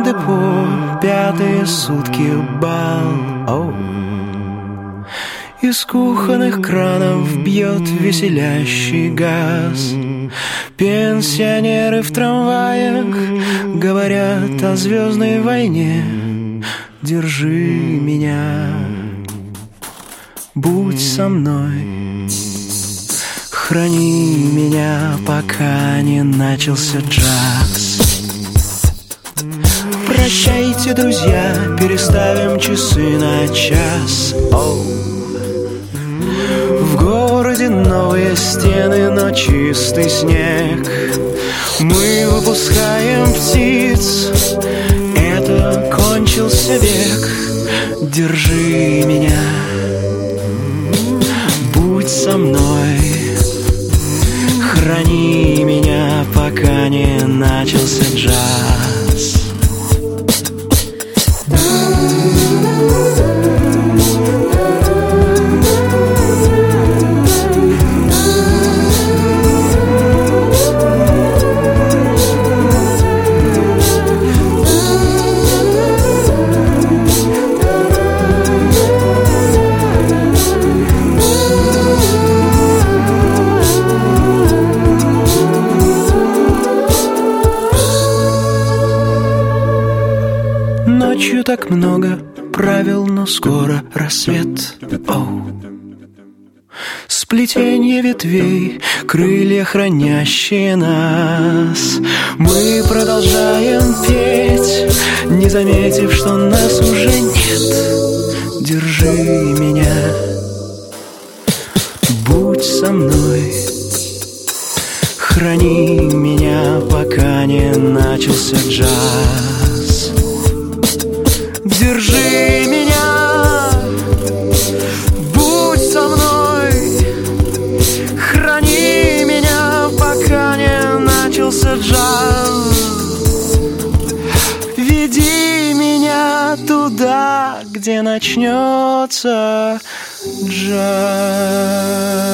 депо, пятые сутки бал. Из кухонных кранов бьет веселящий газ. Пенсионеры в трамваях говорят о звездной войне. Держи меня, будь со мной, храни меня, пока не начался джаз. Прощайте, друзья, переставим часы на час. В городе новые стены, но чистый снег. Мы выпускаем птиц, это кончился век. Держи меня, будь со мной, храни меня, пока не начался джаз. Ночью так много правил, но скоро рассвет. Сплетение ветвей, крылья, хранящие нас. Мы продолжаем петь, не заметив, что нас уже нет. Держи меня, будь со мной, храни меня, пока не начался джаз. Держи меня, будь со мной, храни меня, пока не начался джаз. Веди меня туда, где начнется джаз.